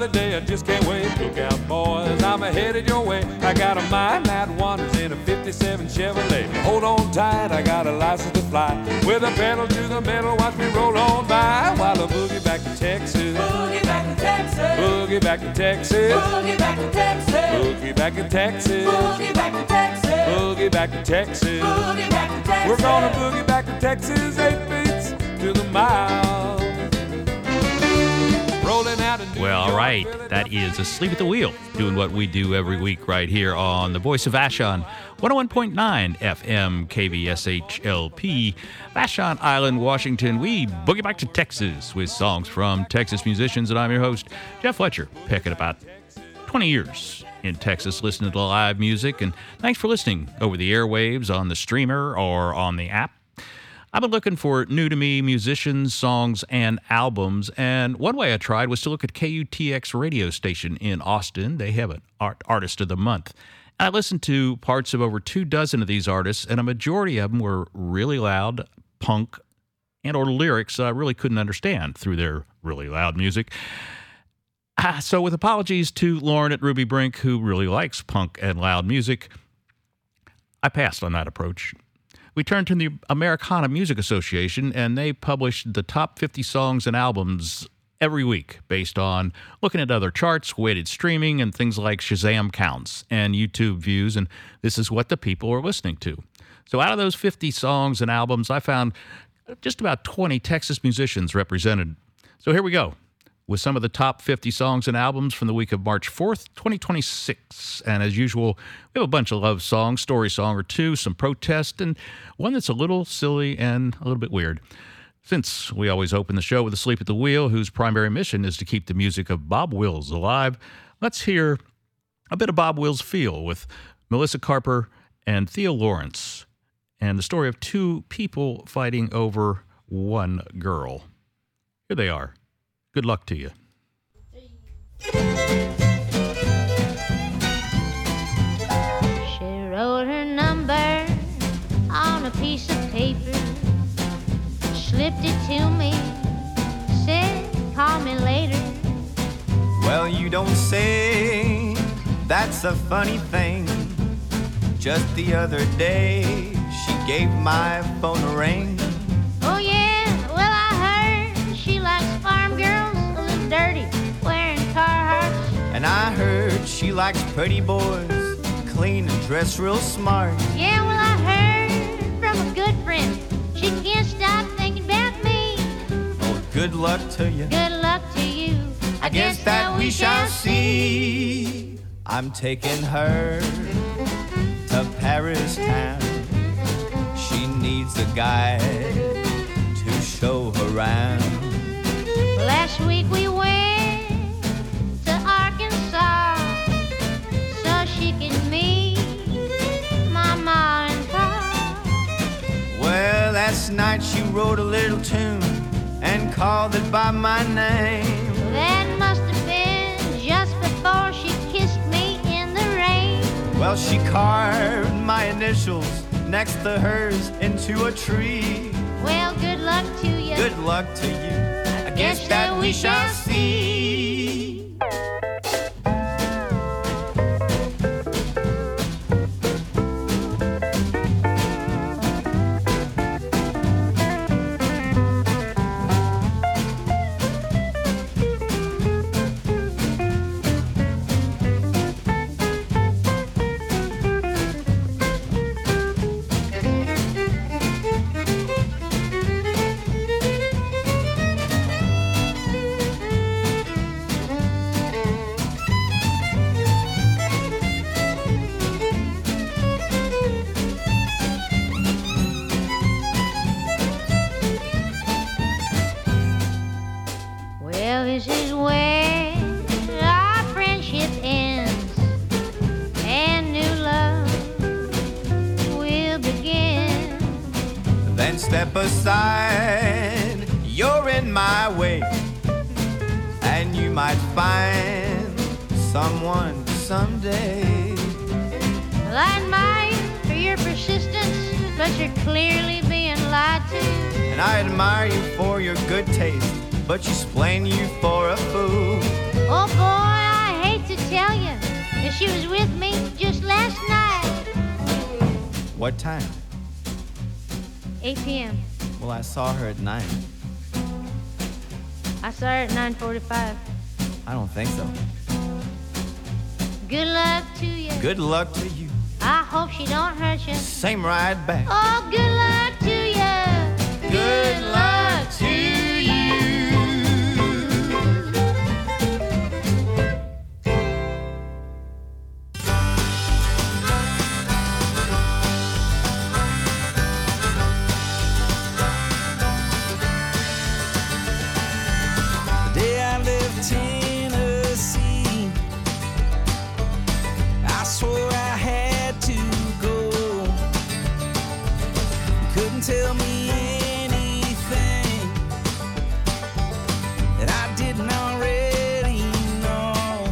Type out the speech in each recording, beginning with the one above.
sunny day, I just can't wait. Look out, boys, I'm headed your way. I got a mind that wanders in a 57 Chevrolet. Hold on tight, I got a license to fly. With a pedal to the metal, watch me roll on by while I boogie back to Texas. Boogie back to Texas. Boogie back to Texas. Boogie back to Texas. Boogie back to Texas. Boogie back to Texas. Boogie back to Texas. Boogie back to Texas. We're gonna boogie back to Texas, 8 beats to the mile. Rolling out of New Well, all York, right. That is Asleep at the Wheel, doing what we do every week right here on the Voice of Vashon, 101.9 FM KVSHLP, Vashon Island, Washington. We boogie back to Texas with songs from Texas musicians, and I'm your host, Jeff Fletcher, picking about 20 years in Texas listening to live music, and thanks for listening over the airwaves, on the streamer, or on the app. I've been looking for new-to-me musicians, songs, and albums, and one way I tried was to look at KUTX radio station in Austin. They have an Artist of the Month. I listened to parts of over 24 of these artists, and a majority of them were really loud, punk, and or lyrics I really couldn't understand through their really loud music. So with apologies to Lauren at Ruby Brink, who really likes punk and loud music, I passed on that approach. We turned to the Americana Music Association, and they published the top 50 songs and albums every week based on looking at other charts, weighted streaming, and things like Shazam counts and YouTube views, and this is what the people are listening to. So out of those 50 songs and albums, I found just about 20 Texas musicians represented. So here we go with some of the top 50 songs and albums from the week of March 4th, 2026. And as usual, we have a bunch of love songs, story song or two, some protest, and one that's a little silly and a little bit weird. Since we always open the show with Asleep at the Wheel, whose primary mission is to keep the music of Bob Wills alive, let's hear a bit of Bob Wills' Feel with Melissa Carper and Theo Lawrence, and the story of two people fighting over one girl. Here they are. Good luck to you. She wrote her number on a piece of paper, slipped it to me, said, call me later. Well, you don't say, that's a funny thing. Just the other day, she gave my phone a ring. Oh yeah, well I heard she likes farm girls, a little dirty, wearing Carhartts. And I heard she likes pretty boys, clean and dressed real smart. Yeah, well I heard from a good friend, she can't stop thinking about me. Oh, good luck to you. Good luck to you. I guess that we shall see. I'm taking her to Paris town. She needs a guide to show her around. Last week we went to Arkansas so she could meet Mama and Pa. Well, last night she wrote a little tune and called it by my name. That must have been just before she kissed me in the rain. Well, she carved my initials next to hers into a tree. Well, good luck to you. Good luck to you. I guess that we shall see. Well, this is where our friendship ends and new love will begin. Then step aside, you're in my way, and you might find someone someday. Well, I admire for your persistence, but you're clearly being lied to. And I admire you for your good taste, but you explain you for a fool. Oh boy, I hate to tell you that she was with me just last night. What time? 8 p.m. Well, I saw her at 9. I saw her at 9:45. I don't think so. Good luck to you. Good luck to you. I hope she don't hurt you. Same ride back. Oh, good luck to you. Good luck to you. The day I left Tennessee, I swore I had to go. You couldn't tell me anything that I didn't already know.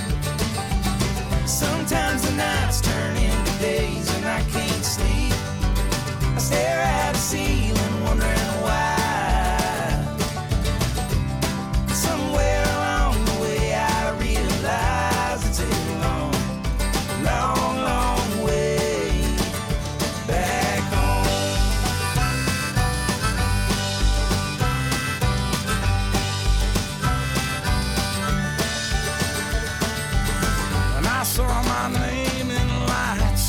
Sometimes the nights turn into days and I can't sleep. I stare at the ceiling wondering why. Somewhere along the way I realize it's a long, long, long way back home. When I saw my name in lights,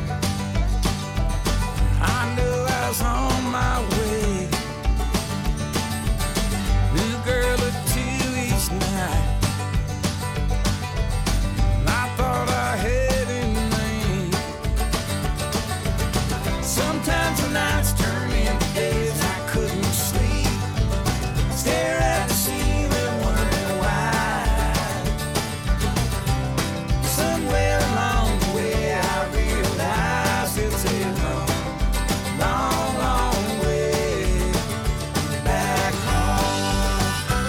I knew I was on my way. New girl looked to each night, and I thought I had a name. Sometimes the nights turn into days I couldn't sleep. Stare at the ceiling wondering why. Somewhere along the way I realized it's a long, long, long way back home.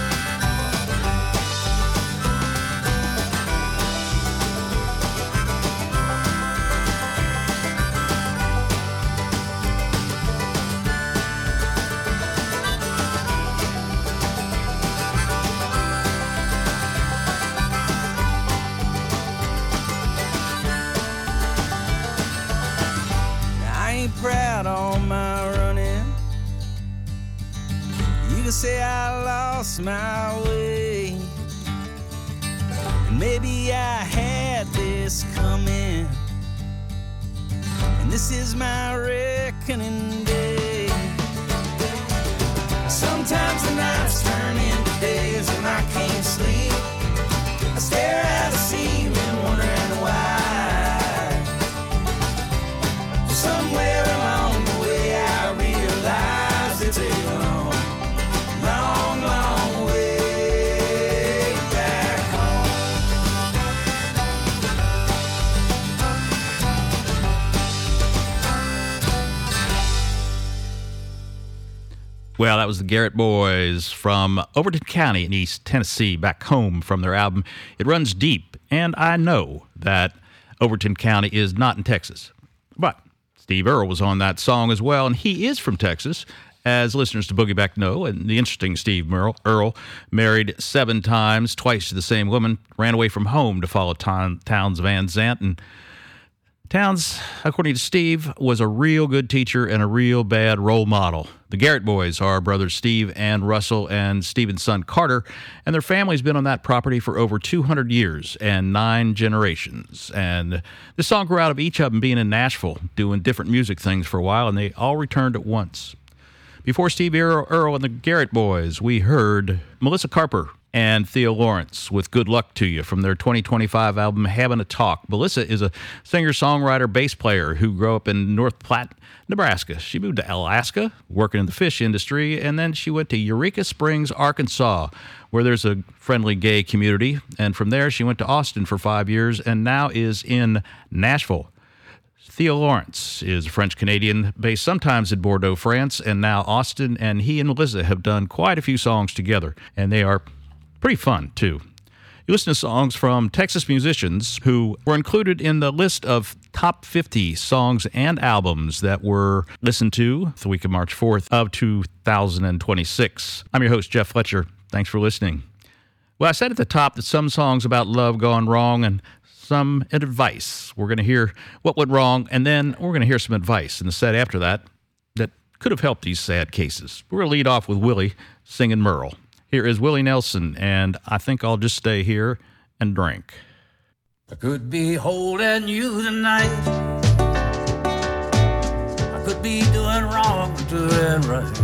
I ain't proud on my running. You can say I lost my way, and maybe I had this coming, and this is my reckoning day. Sometimes the nights turn into days and I can't sleep. I stare at the ceiling wondering why. Somewhere along the way I realize it's a long, long, long way back home. Well, that was the Garrett Boys from Overton County in East Tennessee, back home from their album It Runs Deep. And I know that Overton County is not in Texas, but Steve Earle was on that song as well, and he is from Texas, as listeners to Boogie Back know. And the interesting Steve Earle married 7 times, twice to the same woman, ran away from home to follow Townes Van Zandt, and Townes, according to Steve, was a real good teacher and a real bad role model. The Garrett Boys are brothers Steve and Russell and Stephen's son Carter, and their family's been on that property for over 200 years and 9 generations. And this song grew out of each of them being in Nashville, doing different music things for a while, and they all returned at once. Before Steve Earle and the Garrett Boys, we heard Melissa Carper and Theo Lawrence with Good Luck to You from their 2025 album Having a Talk. Melissa is a singer-songwriter, bass player who grew up in North Platte, Nebraska. She moved to Alaska, working in the fish industry, and then she went to Eureka Springs, Arkansas, where there's a friendly gay community. And from there, she went to Austin for 5 years and now is in Nashville. Theo Lawrence is French-Canadian, based sometimes in Bordeaux, France, and now Austin, and he and Melissa have done quite a few songs together, and they are pretty fun, too. You listen to songs from Texas musicians who were included in the list of top 50 songs and albums that were listened to the week of March 4th of 2026. I'm your host, Jeff Fletcher. Thanks for listening. Well, I said at the top that some songs about love gone wrong and some advice. We're going to hear what went wrong, and then we're going to hear some advice in the set after that that could have helped these sad cases. We're going to lead off with Willie singing Merle. Here is Willie Nelson, and I think I'll just stay here and drink. I could be holding you tonight. I could be doing wrong, doing right.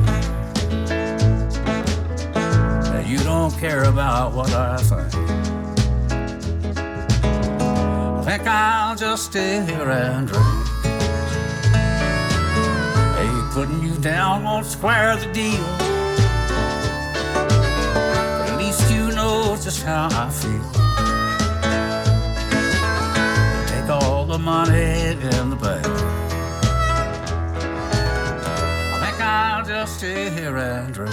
Now you don't care about what I think. I think I'll just stay here and drink. Hey, putting you down won't square the deal, but at least you know just how I feel. All the money in the bank. I think I'll just stay here and drink.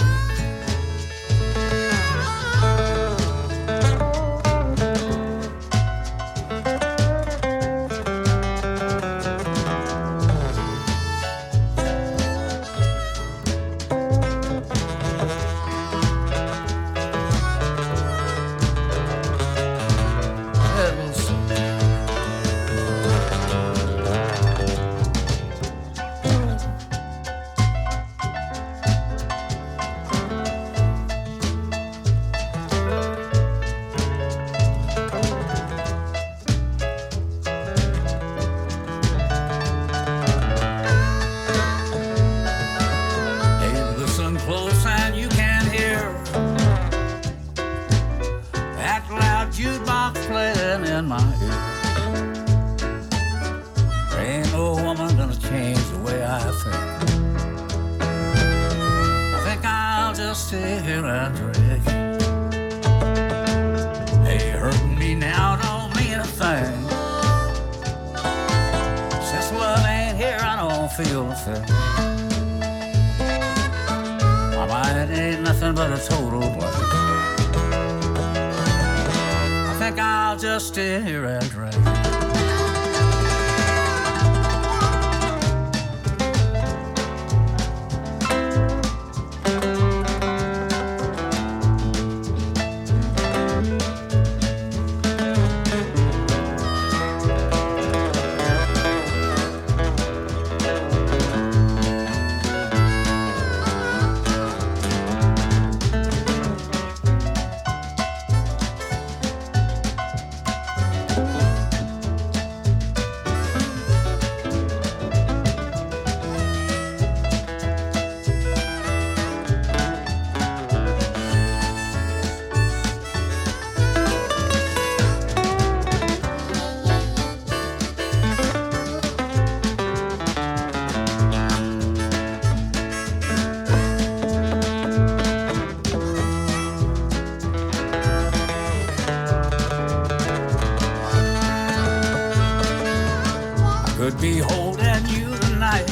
Could be holding you tonight,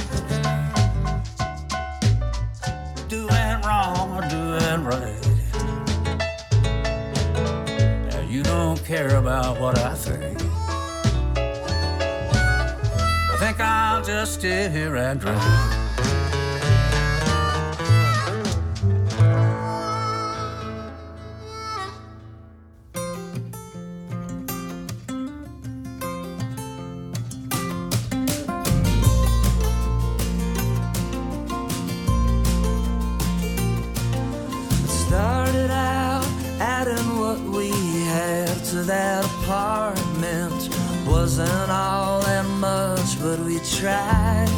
doing wrong or doing right. Now you don't care about what I think. I think I'll just stay here and drink. Wasn't all that much, but we tried.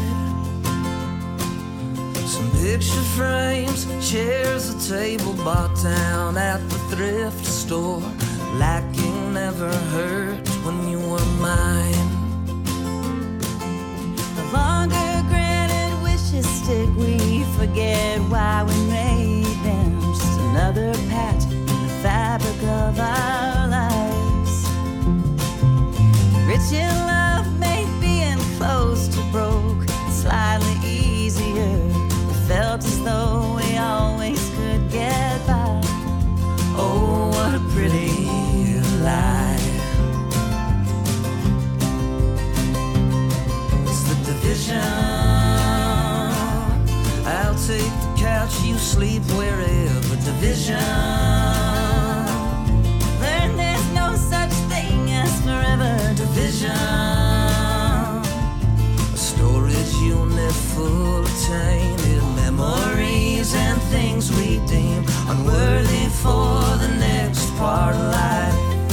Some picture frames, chairs, a table bought down at the thrift store. Lacking never hurt when you were mine. The longer granted wishes stick, we forget why we made them. Just another patch in the fabric of our lives. Rich in love, maybe, and close to broke, slightly easier. It felt as though we always could get by. Oh, what a pretty lie. It's the division. I'll take the couch, you sleep wherever. Division. division, a storage unit full of tainted memories and things we deem unworthy for the next part of life.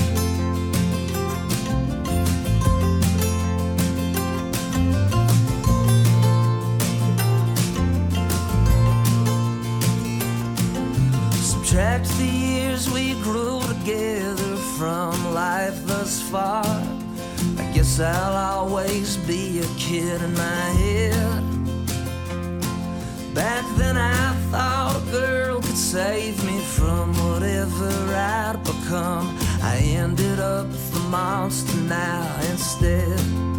Subtract the years we grew together from life thus far. I guess I'll always be a kid in my head. Back then I thought a girl could save me from whatever I'd become. I ended up the monster now instead.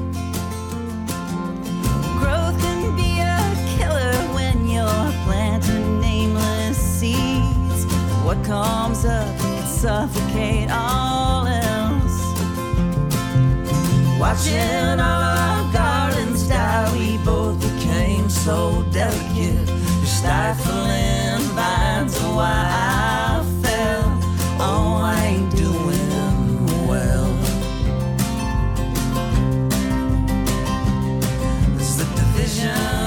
Growth can be a killer when you're planting nameless seeds. What comes up can suffocate all else. Watching all our gardens die, we both became so delicate. Your stifling vines are why I fell. Oh, I ain't doing well. There's the division.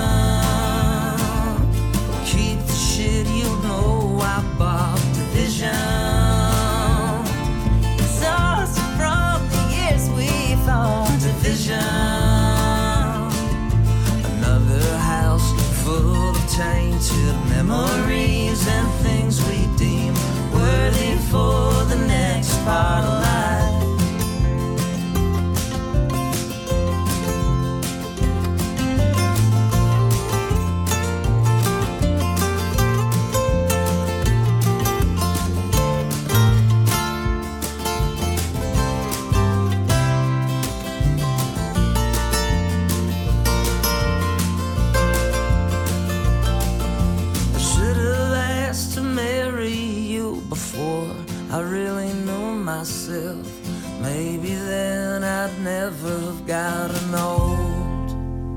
Keep the shit you know I bought. Division. Exhausted from the years we fought. Division. Another house full of tainted memories and things we deem worthy for the next part of life. I really knew myself. Maybe then I'd never have gotten old.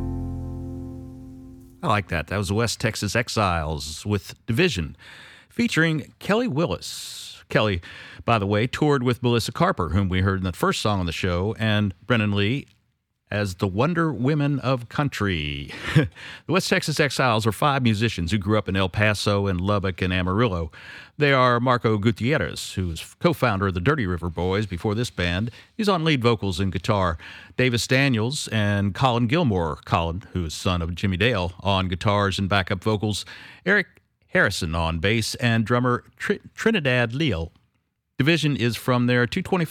I like that. That was the West Texas Exiles with Division, featuring Kelly Willis. Kelly, by the way, toured with Melissa Carper, whom we heard in the first song on the show, and Brennan Lee as the Wonder Women of Country. The West Texas Exiles are 5 musicians who grew up in El Paso and Lubbock and Amarillo. They are Marco Gutierrez, who is co-founder of the Dirty River Boys before this band. He's on lead vocals and guitar. Davis Daniels and Colin Gilmore. Colin, who is son of Jimmy Dale, on guitars and backup vocals. Eric Harrison on bass, and drummer Trinidad Leal. Division is from their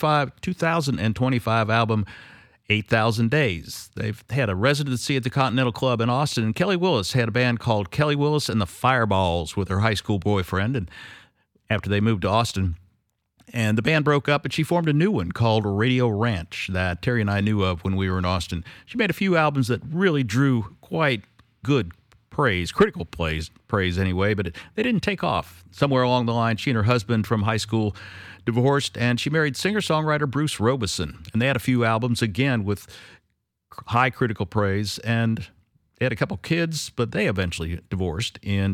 2025 album, 8,000 Days. They've had a residency at the Continental Club in Austin, and Kelly Willis had a band called Kelly Willis and the Fireballs with her high school boyfriend, and after they moved to Austin, and the band broke up, and she formed a new one called Radio Ranch that Terry and I knew of when we were in Austin. She made a few albums that really drew quite good praise, critical praise anyway, but they didn't take off. Somewhere along the line, she and her husband from high school divorced, and she married singer-songwriter Bruce Robeson. And they had a few albums, again, with high critical praise, and they had a couple kids, but they eventually divorced in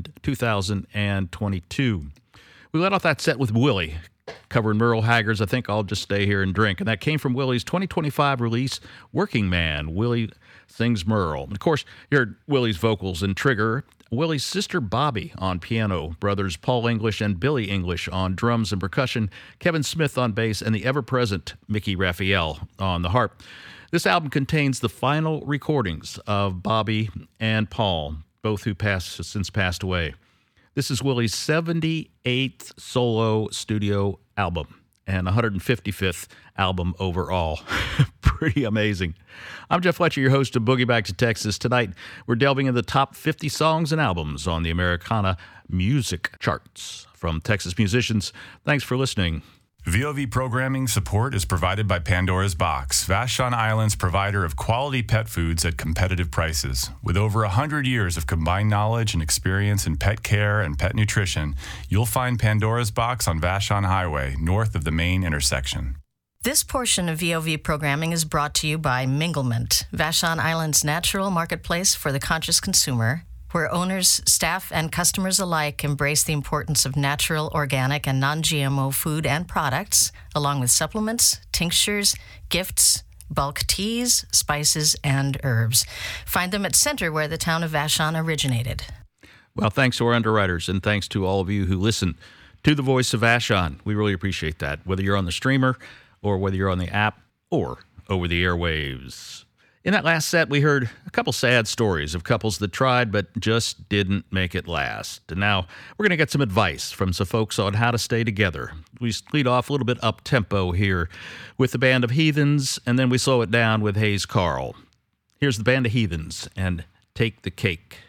2022. We let off that set with Willie, covering Merle Haggard's I Think I'll Just Stay Here and Drink, and that came from Willie's 2025 release, Working Man. Willie sings Merle. And of course, you heard Willie's vocals in Trigger, Willie's sister Bobby on piano, brothers Paul English and Billy English on drums and percussion, Kevin Smith on bass, and the ever-present Mickey Raphael on the harp. This album contains the final recordings of Bobby and Paul, both who since passed away. This is Willie's 78th solo studio album and 155th album overall. Pretty amazing. I'm Jeff Fletcher, your host of Boogie Back to Texas. Tonight, we're delving into the top 50 songs and albums on the Americana music charts from Texas musicians. Thanks for listening. VOV programming support is provided by Pandora's Box, Vashon Island's provider of quality pet foods at competitive prices. With over 100 years of combined knowledge and experience in pet care and pet nutrition, you'll find Pandora's Box on Vashon Highway, north of the main intersection. This portion of VOV programming is brought to you by Minglement, Vashon Island's natural marketplace for the conscious consumer, where owners, staff, and customers alike embrace the importance of natural, organic, and non-GMO food and products, along with supplements, tinctures, gifts, bulk teas, spices, and herbs. Find them at Center, where the town of Vashon originated. Well, thanks to our underwriters, and thanks to all of you who listen to the Voice of Vashon. We really appreciate that, whether you're on the streamer or whether you're on the app or over the airwaves. In that last set, we heard a couple sad stories of couples that tried but just didn't make it last. And now we're going to get some advice from some folks on how to stay together. We lead off a little bit up-tempo here with the Band of Heathens, and then we slow it down with Hayes Carll. Here's the Band of Heathens and Take the Cake.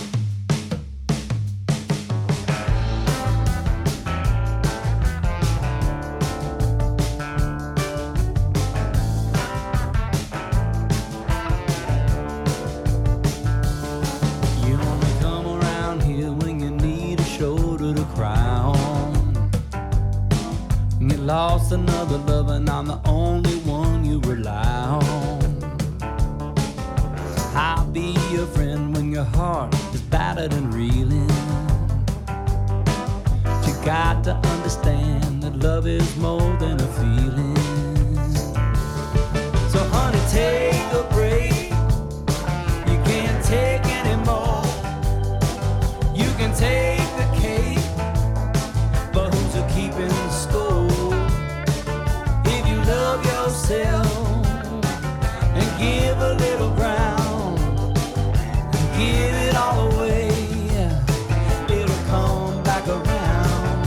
Lost another love and I'm the only one you rely on. I'll be your friend when your heart is battered and reeling. But you got to understand that love is more than a feeling. So honey, take a break. You can't take anymore. You can take the cake, but who's a keeping score? Love yourself and give a little ground and give it all away. It'll come back around.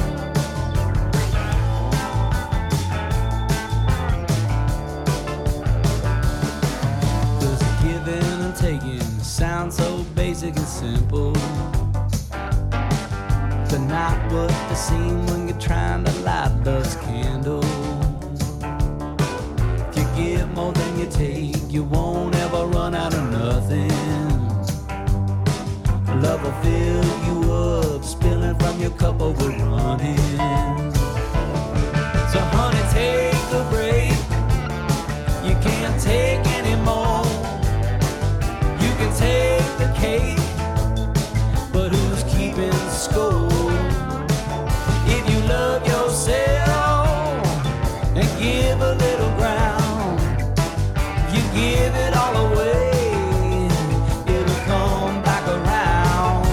Cause giving and taking sounds so basic and simple, but not what they seem when you're trying to light love's candle. Give more than you take, you won't ever run out of nothing. Love will fill you up, spilling from your cup overrunning. So honey, take a break. You can't take anymore. You can take the cake, but who's keeping score? If you love yourself and give a little ground, give it all away, it'll come back around.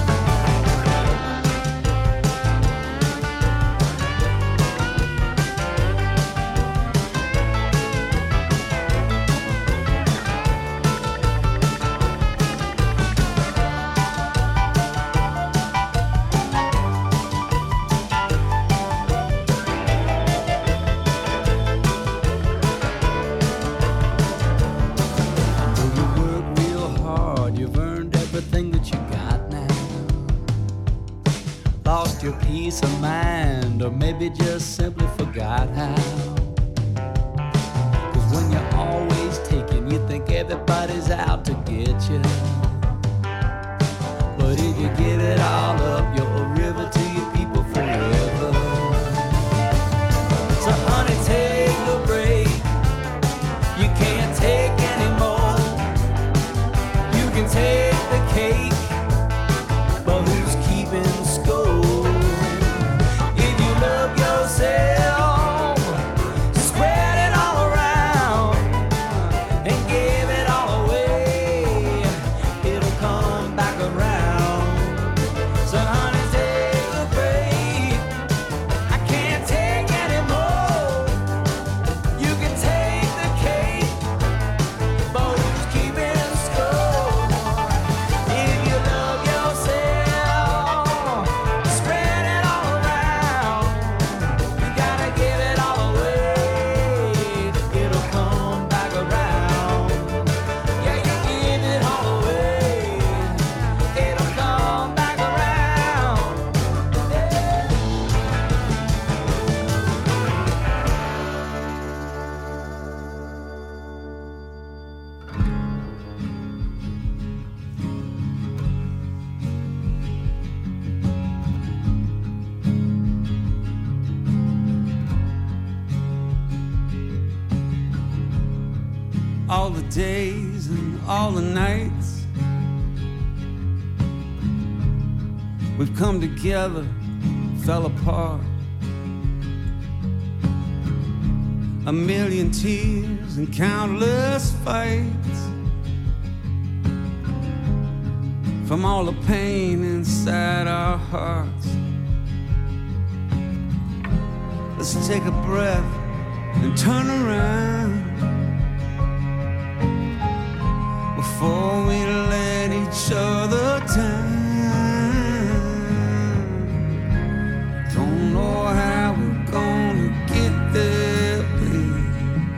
Your peace of mind, or maybe just simply forgot how. Cause when you're always taking, you think everybody's out to get you. But if you give it all up, you're a river to your people forever. So honey, take a break. You can't take anymore. You can take the cake, but who's keeping score? Spread it all around and give it all away. It'll come back around. So honey, take a break. I can't take anymore. You can take the cake, but who's keeping score? If you love yourself, spread it all around. You gotta give it all away. It'll come back around. Yeah, you give it all away. It'll come back around. All the days and all the nights we've come together, fell apart. a million tears and countless fights, from all the pain inside our hearts. Let's take a breath and turn around before we let each other down. Don't know how we're gonna get there, babe.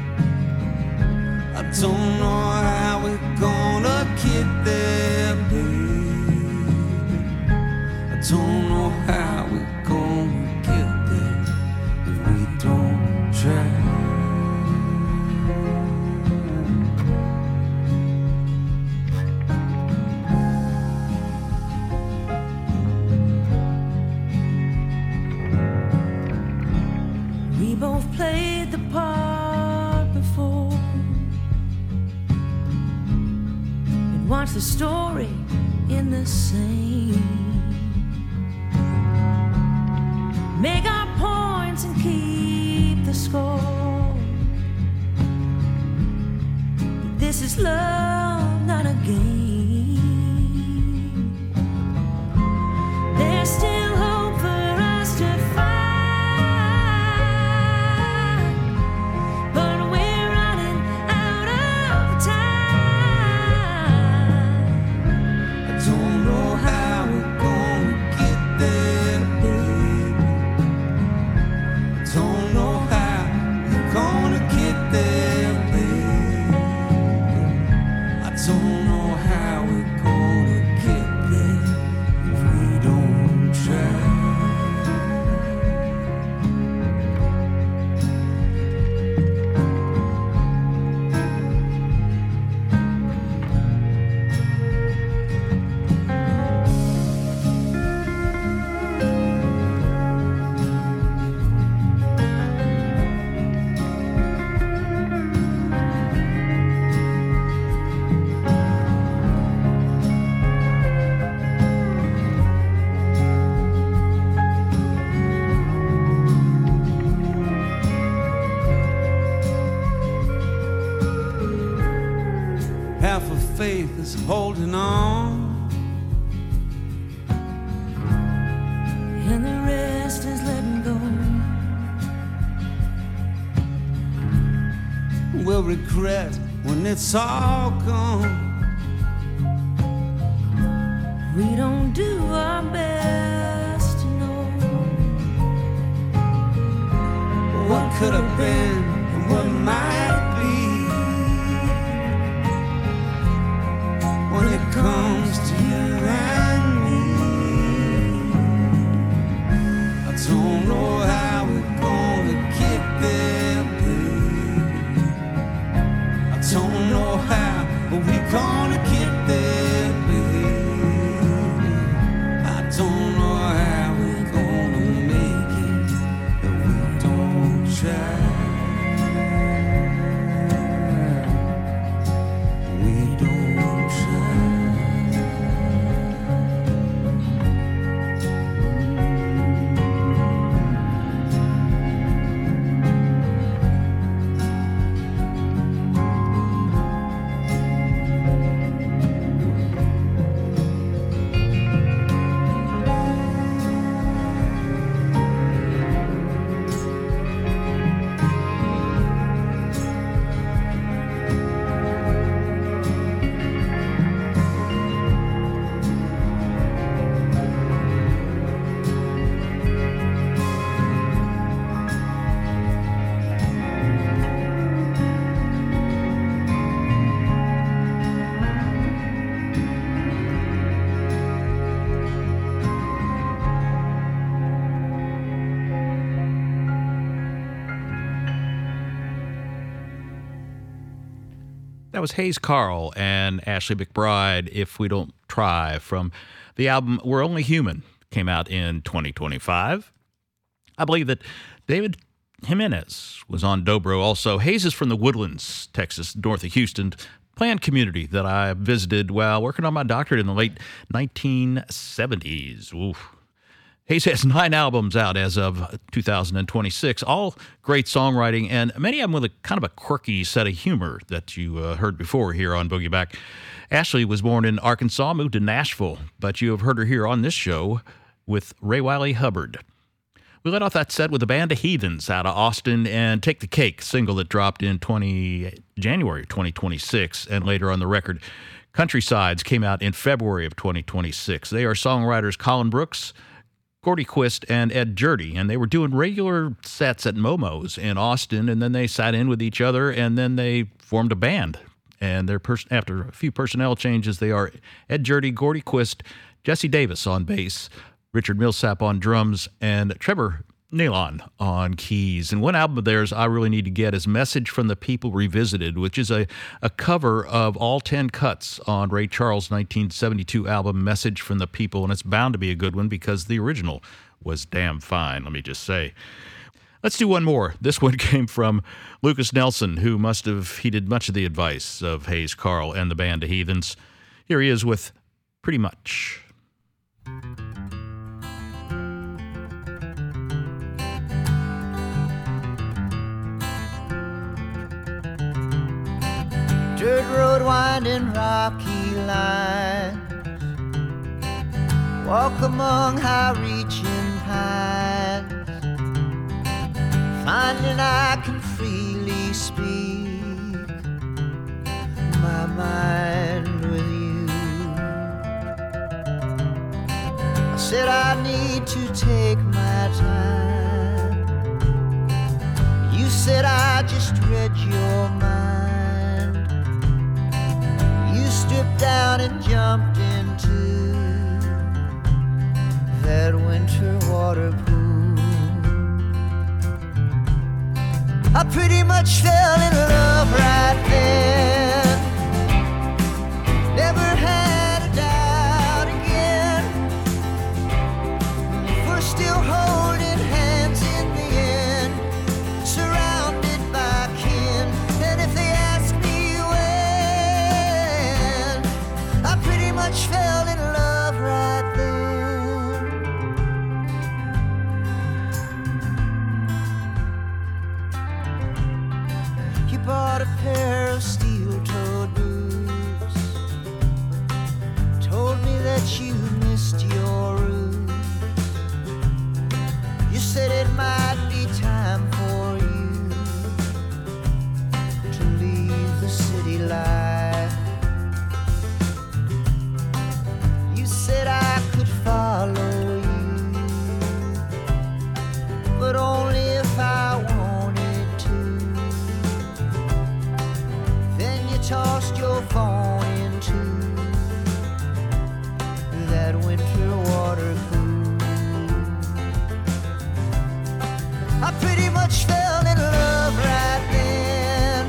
I don't know how we're gonna get there, babe. I don't know how we're gonna get there if we don't try. We both played the part before and watched the story in the same. Make our points and keep the score. This is love, not a game. There's still hope for us to find. Half of faith is holding on, and the rest is letting go. We'll regret when it's all gone. We don't do our best to know what could have been and what might be. When it comes to you and me, I don't know how we're gonna get there, babe. I don't know how, but we're gonna get there, babe. I don't know how we're gonna make it if we don't try. That was Hayes Carll and Ashley McBryde, If We Don't Try, from the album We're Only Human, came out in 2025. I believe that David Jimenez was on dobro also. Hayes is from the Woodlands, Texas, north of Houston, planned community that I visited while working on my doctorate in the late 1970s. Oof. Hayes has 9 albums out as of 2026, all great songwriting, and many of them with a kind of a quirky set of humor that you heard before here on Boogie Back. Ashley was born in Arkansas, moved to Nashville, but you have heard her here on this show with Ray Wiley Hubbard. We let off that set with a band of Heathens out of Austin and Take the Cake, single that dropped in January 2026, and later on the record. Countrysides came out in February of 2026. They are songwriters Colin Brooks, Gordy Quist, and Ed Jurdy, and they were doing regular sets at Momo's in Austin, and then they sat in with each other, and then they formed a band. And after a few personnel changes, they are Ed Jurdy, Gordy Quist, Jesse Davis on bass, Richard Millsap on drums, and Trevor Nalon on keys. And one album of theirs I really need to get is Message from the People Revisited, which is a cover of all 10 cuts on Ray Charles' 1972 album Message from the People, and it's bound to be a good one because the original was damn fine, let me just say. Let's do one more. This one came from Lucas Nelson, who must have heeded much of the advice of Hayes Carll and the band of Heathens. Here he is with Pretty Much. Dirt road winding rocky lines, walk among high-reaching pines, finding I can freely speak my mind with you. I said I need to take my time. You said I just read your mind. Stripped down and jumped into that winter water pool. I pretty much fell in love right then. Never had a doubt again. If we're still holding hands in the end, surrounded by kin, and if they ask me I pretty much fell in love right then. You bought a pair of steel-toed boots, told me that you missed your roots. You said it might be time for you to leave the city life. Said I could follow you, but only if I wanted to. Then you tossed your phone into that winter water pool. I pretty much fell in love right then.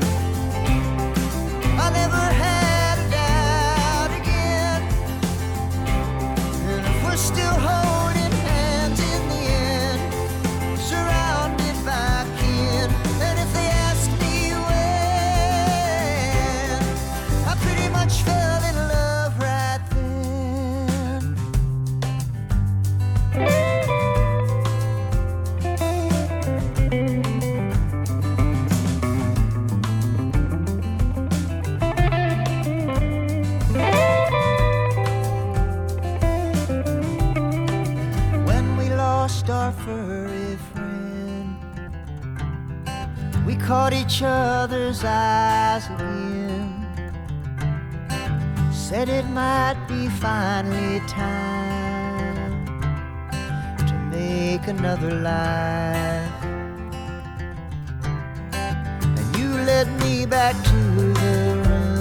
I never had a doubt again. We're still holding hands in the end, surrounded by kin. And if they ask me when, I pretty much fell in love right then. Our furry friend, we caught each other's eyes again, said it might be finally time to make another life. And you led me back to the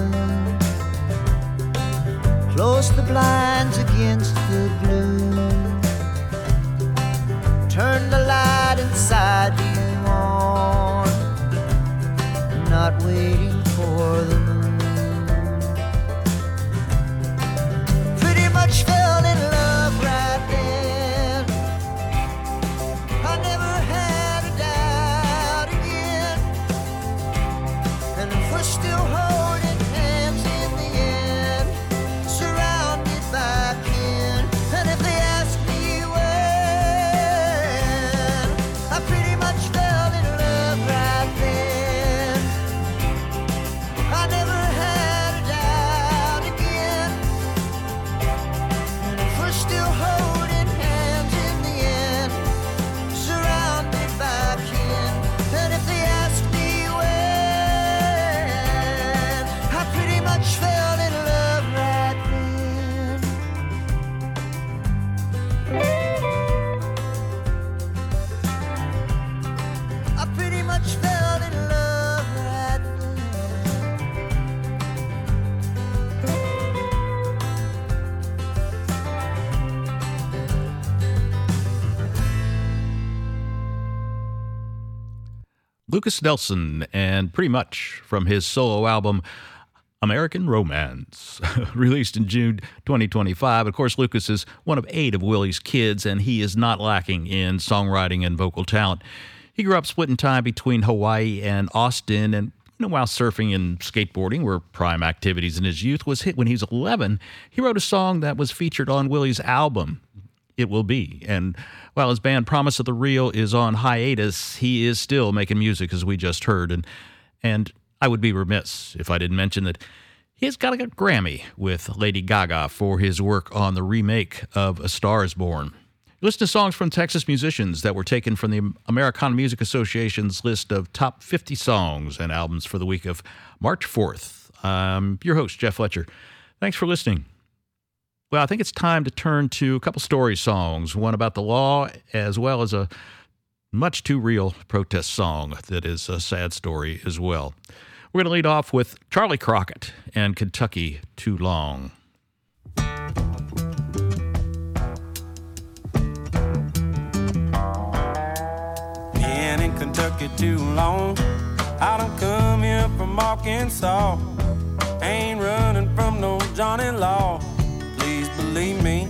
room, closed the blinds against the gloom, turn the light inside you on, not waiting for the moon. Pretty much fell in love right then. I never had a doubt again. And if we're still holding hands in the end, surrounded by kin, and if they ask me where, Lucas Nelson, and Pretty Much from his solo album American Romance, released in June 2025. Of course, Lucas is one of 8 of Willie's kids, and he is not lacking in songwriting and vocal talent. He grew up splitting time between Hawaii and Austin, and while surfing and skateboarding were prime activities in his youth, was hit when he was 11. He wrote a song that was featured on Willie's album, It Will Be. And while his band Promise of the Real is on hiatus, he is still making music, as we just heard. And I would be remiss if I didn't mention that he's got a Grammy with Lady Gaga for his work on the remake of A Star Is Born. Listen to songs from Texas musicians that were taken from the Americana Music Association's list of top 50 songs and albums for the week of March 4th. I'm your host, Jeff Fletcher. Thanks for listening. Well, I think it's time to turn to a couple story songs, one about the law as well as a much too real protest song that is a sad story as well. We're going to lead off with Charlie Crockett and Kentucky Too Long. Been in Kentucky too long. I done come here from Arkansas. Ain't running from no Johnny Law. Please believe me.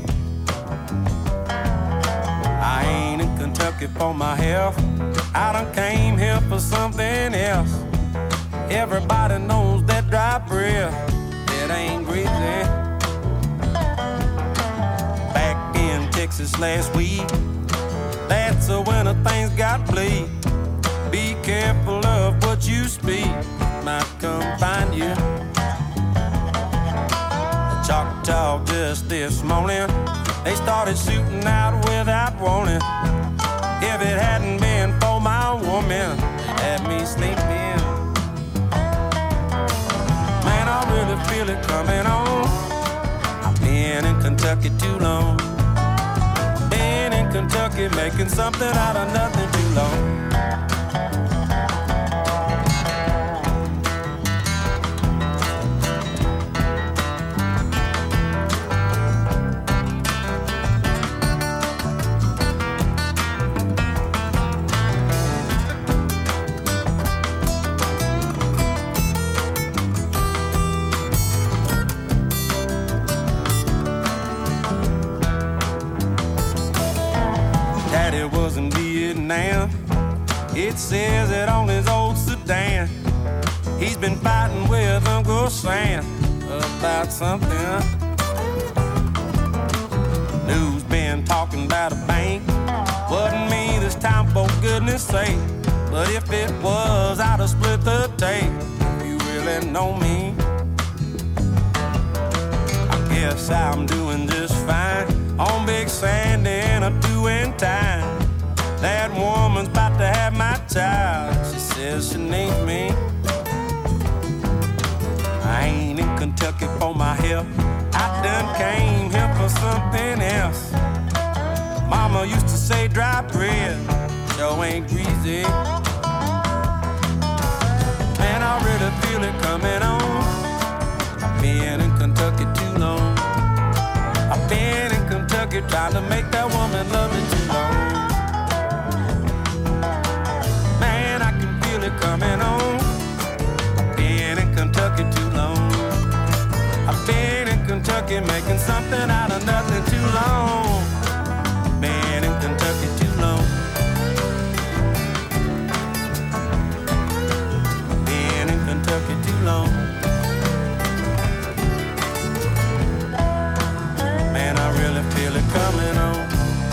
I ain't in Kentucky for my health. I done came here for something else. Everybody knows that dry breath, it ain't greasy. Back in Texas last week, that's when things got bleak. Be careful of what you speak, might come find you. Choctaw just this morning, they started shooting out without warning. If it hadn't been for my woman, had me sleeping. Man, I really feel it coming on. I've been in Kentucky too long. Been in Kentucky making something out of nothing too long. It says it on his old sedan. He's been fighting with Uncle Sam about something. News been talking about a bank. Wasn't me this time, for goodness sake. But if it was, I'd have split the tape. You really know me. I guess I'm doing just fine on Big Sandy and a doing time. That woman's about to have my child. She says she needs me. I ain't in Kentucky for my help. I done came here for something else. Mama used to say dry bread sure ain't greasy. Man, I really feel it coming on. I've been in Kentucky too long. I've been in Kentucky trying to make that woman love me too long. Coming on. I've been in Kentucky too long. I've been in Kentucky making something out of nothing too long. Been in Kentucky too long. Been in Kentucky too long. Man, I really feel it coming on.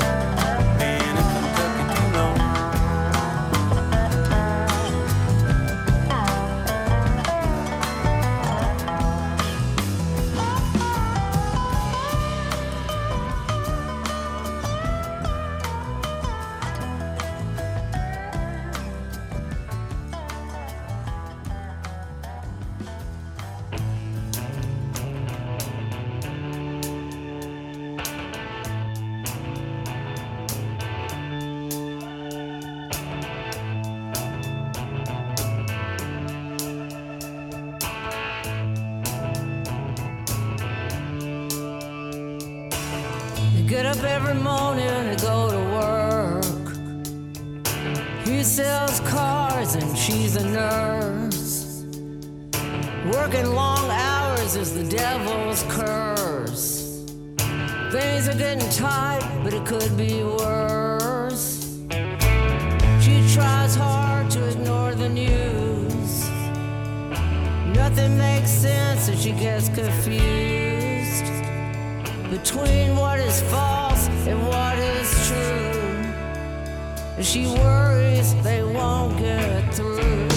Get up every morning to go to work. He sells cars and she's a nurse. Working long hours is the devil's curse. Things are getting tight, but it could be worse. She tries hard to ignore the news. Nothing makes sense and she gets confused between what is false and what is true. And she worries they won't get through.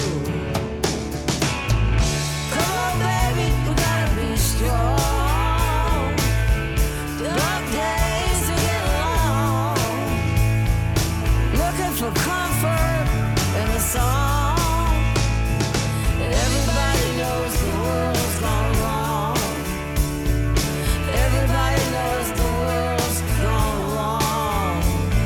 Come on, baby, we gotta be strong. Dark days are getting long. Looking for comfort in the song. Everybody knows the world's gone wrong. Everybody knows the world's gone wrong.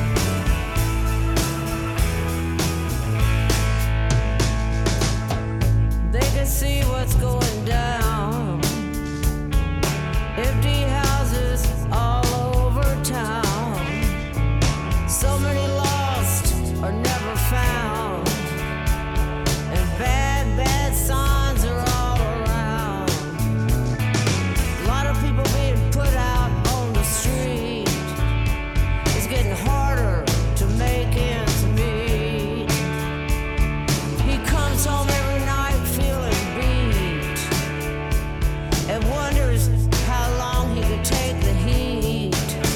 They can see what's going down. Empty houses all over town. So many lost are never found. And bad signs are all around. A lot of people being put out on the street. It's getting harder to make ends meet. He comes home every night feeling beat and wonders how long he could take the heat.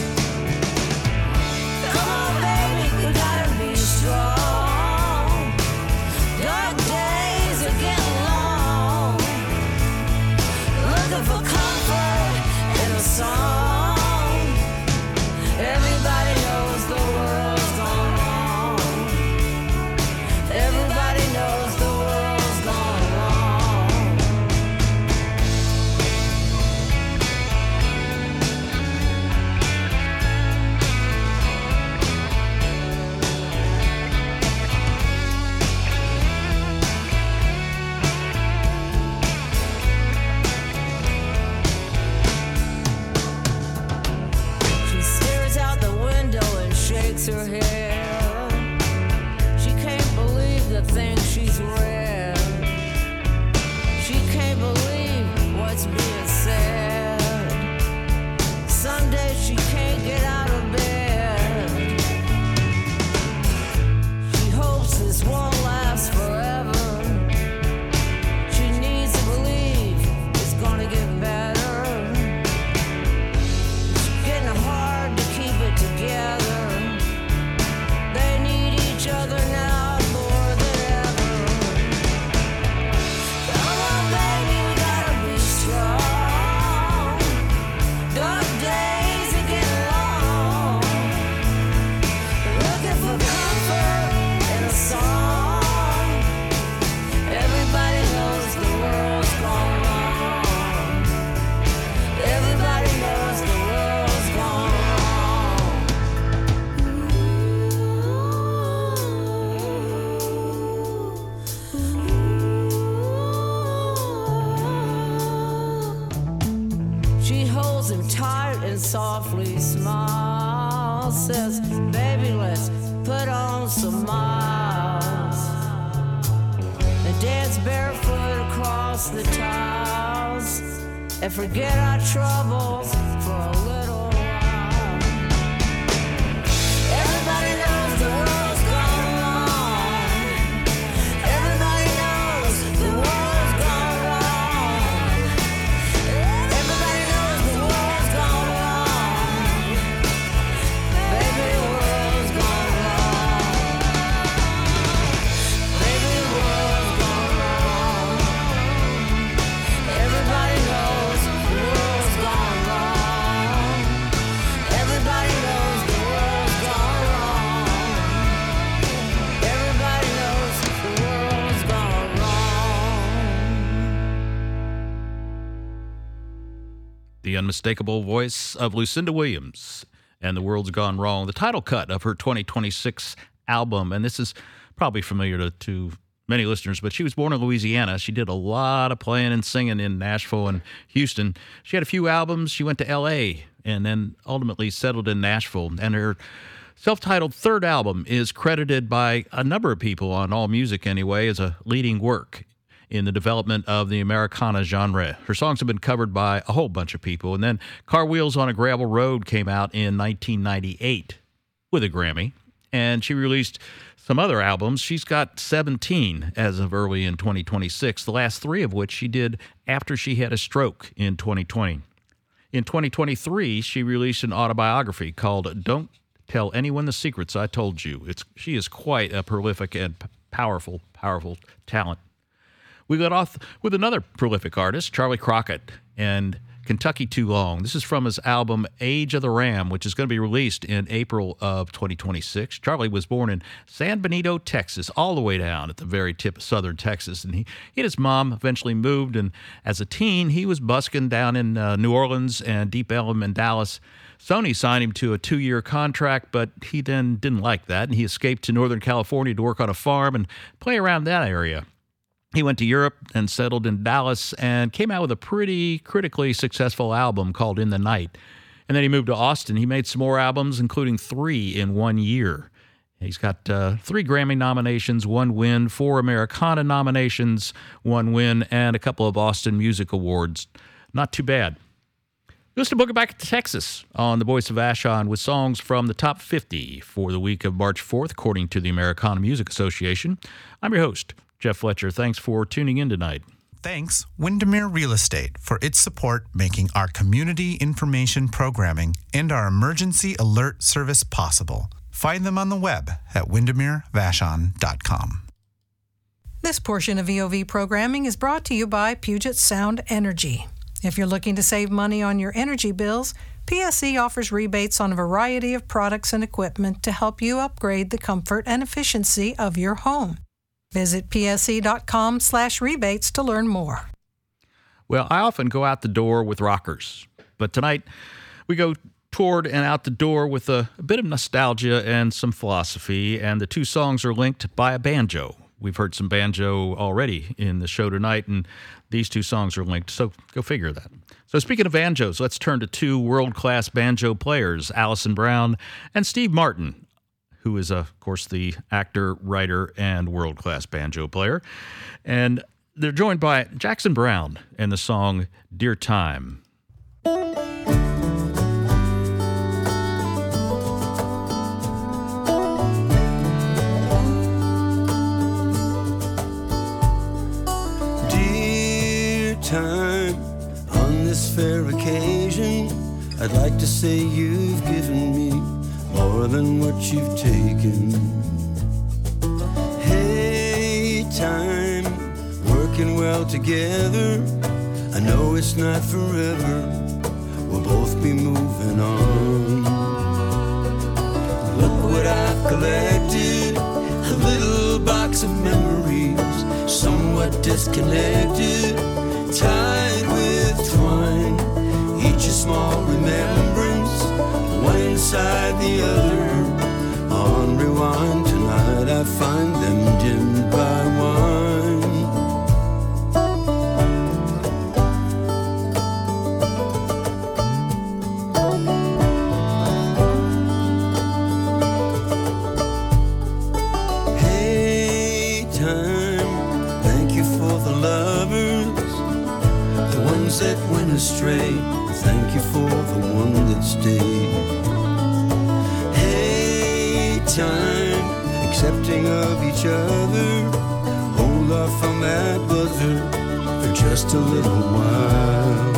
Come on, baby, we gotta be strong. Dark days are getting long. Looking for comfort in a song. Everybody knows the world's gone wrong. Everybody knows the world's gone wrong. She stares out the window and shakes her head. She can't believe the things she's read. She can't believe what's being said. Some days she can't get out of bed. She hopes this won't last forever. She needs to believe it's gonna get better. It's getting hard to keep it together. They need each other now more than ever. Come on, baby, we gotta be strong. Dark days are getting long. Looking for comfort in a song. Everybody knows the world's gone wrong. Everybody knows the world's gone wrong. She holds him tight and softly smiles. Says, baby, let's put on some miles and dance barefoot across the tiles and forget our troubles for a little while. Everybody knows the world's gone wrong. Everybody knows the world's gone wrong. Everybody knows the world's gone wrong. Baby, the world's gone wrong. Baby, the world's gone wrong. Everybody knows the world's gone wrong. Everybody knows the world's gone wrong. Everybody knows the world's gone wrong. The unmistakable voice of Lucinda Williams and The World's Gone Wrong, the title cut of her 2026 album. And this is probably familiar to many listeners, but she was born in Louisiana. She did a lot of playing and singing in Nashville and Houston. She had a few albums. She went to L.A. and then ultimately settled in Nashville. And her self-titled third album is credited by a number of people on AllMusic anyway as a leading work in the development of the Americana genre. Her songs have been covered by a whole bunch of people. And then Car Wheels on a Gravel Road came out in 1998 with a Grammy. And she released some other albums. She's got 17 as of early in 2026, the last 3 of which she did after she had a stroke in 2020. In 2023, she released an autobiography called Don't Tell Anyone the Secrets I Told You. She is quite a prolific and powerful talent. We got off with another prolific artist, Charlie Crockett, and Kentucky Too Long. This is from his album Age of the Ram, which is going to be released in April of 2026. Charlie was born in San Benito, Texas, all the way down at the very tip of southern Texas. And he and his mom eventually moved, and as a teen, he was busking down in New Orleans and Deep Ellum and Dallas. Sony signed him to a 2-year contract, but he then didn't like that, and he escaped to Northern California to work on a farm and play around that area. He went to Europe and settled in Dallas and came out with a pretty critically successful album called In the Night. And then he moved to Austin. He made some more albums, including 3 in 1 year. He's got 3 Grammy nominations, 1 win, 4 Americana nominations, 1 win, and a couple of Austin Music Awards. Not too bad. Listen to Boogie Back to Texas on the Voice of Vashon with songs from the top 50 for the week of March 4th, according to the Americana Music Association. I'm your host, Jeff Fletcher. Thanks for tuning in tonight. Thanks, Windermere Real Estate, for its support making our community information programming and our emergency alert service possible. Find them on the web at windermerevashon.com. This portion of VOV programming is brought to you by Puget Sound Energy. If you're looking to save money on your energy bills, PSE offers rebates on a variety of products and equipment to help you upgrade the comfort and efficiency of your home. Visit pse.com/rebates to learn more. Well, I often go out the door with rockers, but tonight we go toward and out the door with a bit of nostalgia and some philosophy, and the 2 songs are linked by a banjo. We've heard some banjo already in the show tonight, and these 2 songs are linked, so go figure that. So speaking of banjos, let's turn to 2 world-class banjo players, Alison Brown and Steve Martin, who is, of course, the actor, writer, and world-class banjo player. And they're joined by Jackson Browne and the song Dear Time. Dear time, on this fair occasion, I'd like to say you've given me more than what you've taken. Hey, time, working well together. I know it's not forever. We'll both be moving on. Look what I've collected, a little box of memories, somewhat disconnected, tied with twine, each a small remembrance, one inside the other. On rewind tonight I find them dimmed by wine. Hey time, thank you for the lovers, the ones that went astray. Thank you for the one that stayed. Hey, time, accepting of each other. Hold off on that buzzer for just a little while.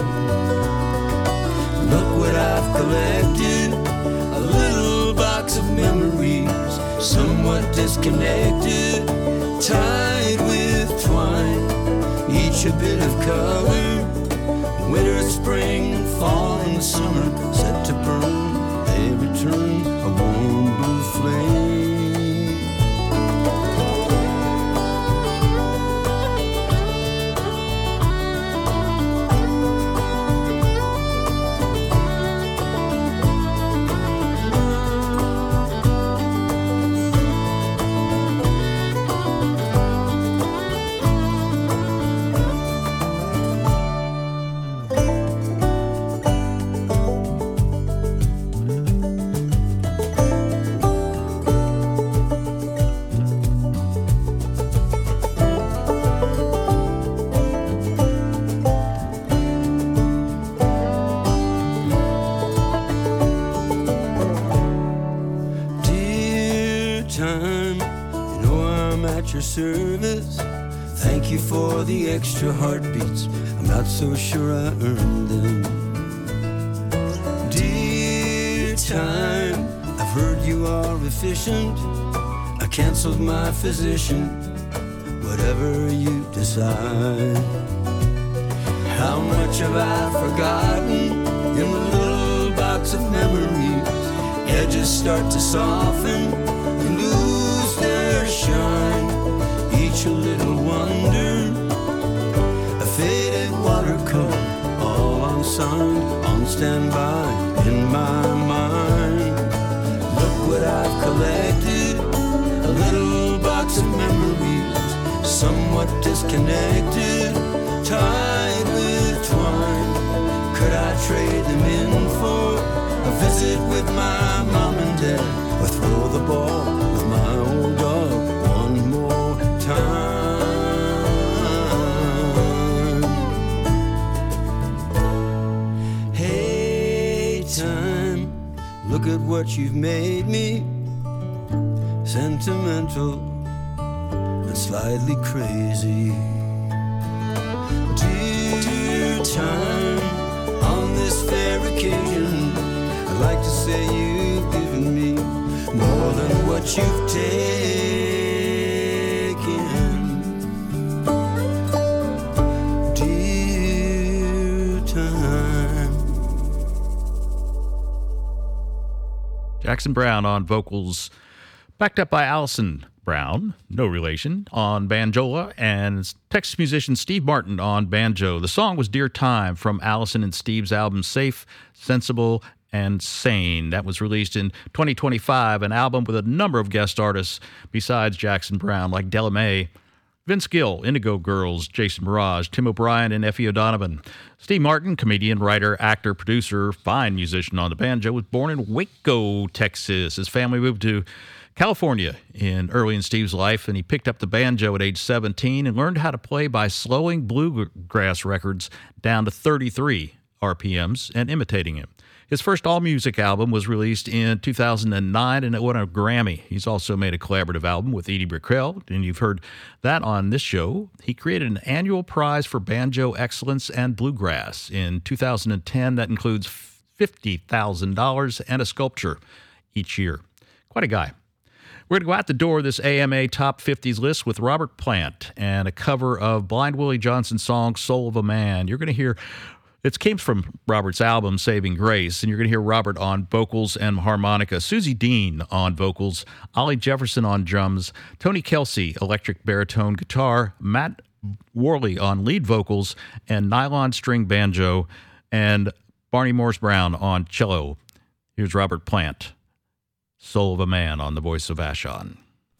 Look what I've collected, a little box of memories, somewhat disconnected, tied with twine, each a bit of color. Winter, spring, fall, and summer, set to burn, they return a warm blue flame. at your service. Thank you for the extra heartbeats. I'm not so sure I earned them. Dear time, I've heard you are efficient. I canceled my physician, whatever you decide. How much have I forgotten in the little box of memories? Edges start to soften and lose their shine. Each a little wonder, a faded watercolor, all unsigned, on standby in my mind. Look what I've collected, a little box of memories, somewhat disconnected, tied with twine. Could I trade them in for a visit with my mom and dad, or throw the ball with my old dog one more time? Hey time, look at what you've made me, sentimental and slightly crazy. Dear time, on this fair occasion, I'd like to say you've given me more than what you've taken. Dear time. Jackson Browne on vocals, backed up by Allison Brown, no relation, on banjola, and Texas musician Steve Martin on banjo. The song was Dear Time from Allison and Steve's album Safe, Sensible, and Sane. That was released in 2025, an album with a number of guest artists besides Jackson Browne, like Della Mae, Vince Gill, Indigo Girls, Jason Mraz, Tim O'Brien, and Effie O'Donovan. Steve Martin, comedian, writer, actor, producer, fine musician on the banjo, was born in Waco, Texas. His family moved to California early in Steve's life, and he picked up the banjo at age 17 and learned how to play by slowing bluegrass records down to 33 RPMs and imitating him. His first all-music album was released in 2009, and it won a Grammy. He's also made a collaborative album with Edie Brickell, and you've heard that on this show. He created an annual prize for banjo excellence and bluegrass. In 2010, that includes $50,000 and a sculpture each year. Quite a guy. We're going to go out the door of this AMA Top 50s list with Robert Plant and a cover of Blind Willie Johnson's song, Soul of a Man. You're going to hear, it came from Robert's album, Saving Grace, and you're going to hear Robert on vocals and harmonica, Susie Dean on vocals, Ollie Jefferson on drums, Tony Kelsey, electric baritone guitar, Matt Worley on lead vocals and nylon string banjo, and Barney Morse Brown on cello. Here's Robert Plant. Soul of a Man on the Voice of Vashon.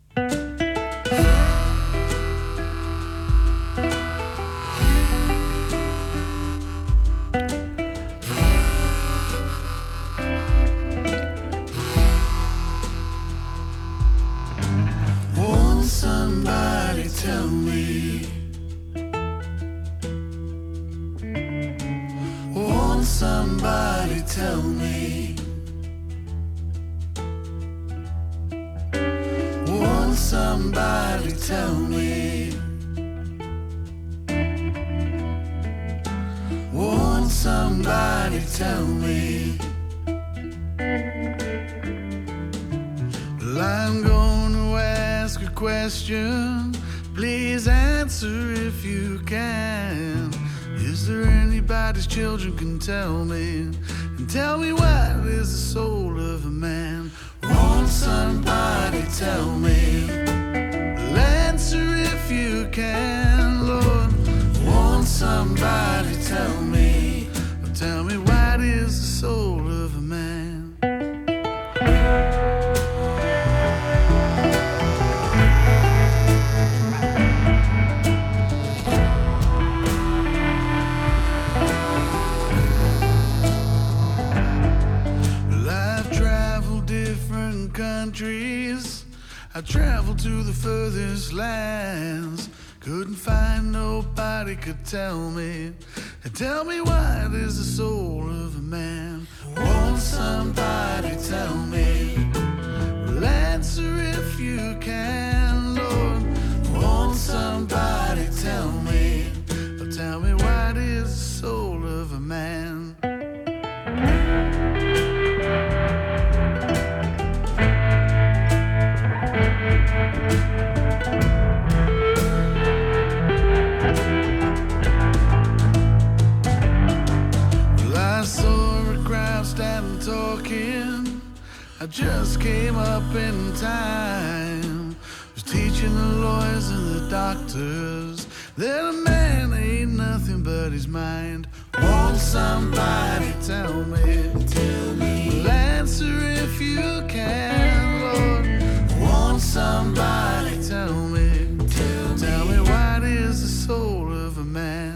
Won't somebody tell me? Won't somebody tell me? Won't somebody tell me? Won't somebody tell me? Well, I'm going to ask a question. Please answer if you can. Is there anybody's children can tell me? And tell me what is the soul of a man? Won't somebody tell me? Well, answer if you can, Lord. Won't somebody tell me? Well, tell me what is the soul of a man? Countries, I traveled to the furthest lands. Couldn't find nobody could tell me. Tell me what is the soul of a man? Won't somebody tell me? Well, answer if you can, Lord. I just came up in time. Was teaching the lawyers and the doctors that a man ain't nothing but his mind. Won't somebody tell me? Well, answer if you can, Lord. Won't somebody tell me? Tell me what is the soul of a man?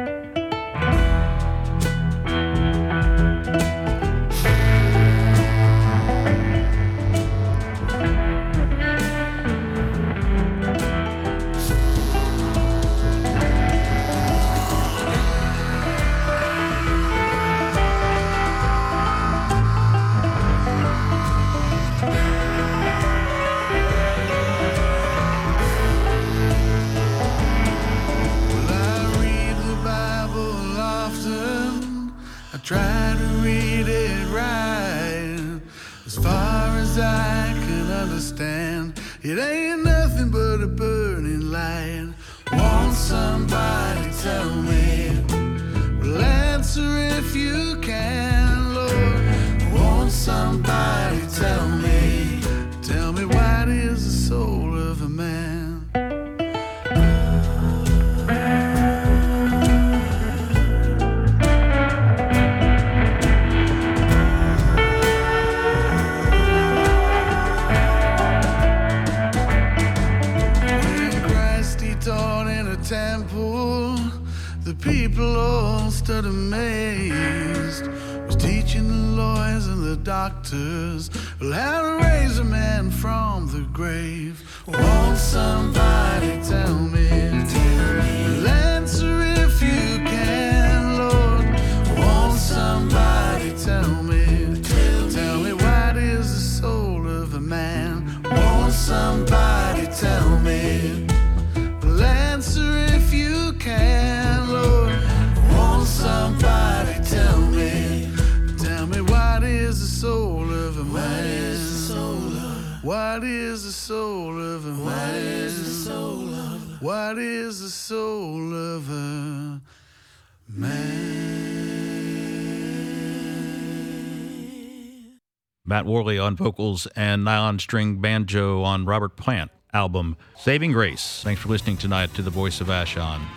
Try to read it right, as far as I can understand. It ain't nothing but a burning light. Won't somebody tell me? Well, answer if you can, Lord. Won't somebody tell me? Tell me what is the soul of a man? Temple, the people all stood amazed. Was teaching the lawyers and the doctors, well, how to raise a man from the grave. Won't somebody tell me? Well, answer if you can, Lord. Won't somebody tell me? Tell me what is the soul of a man? Won't somebody tell me? Answer if you can, Lord. Won't somebody tell me? Tell me what is the soul of a man? What is the soul of a man? What is the soul of a man? What is the soul of a man? Matt Worley on vocals and nylon string banjo on Robert Plant album Saving Grace. Thanks for listening tonight to The Voice of Vashon.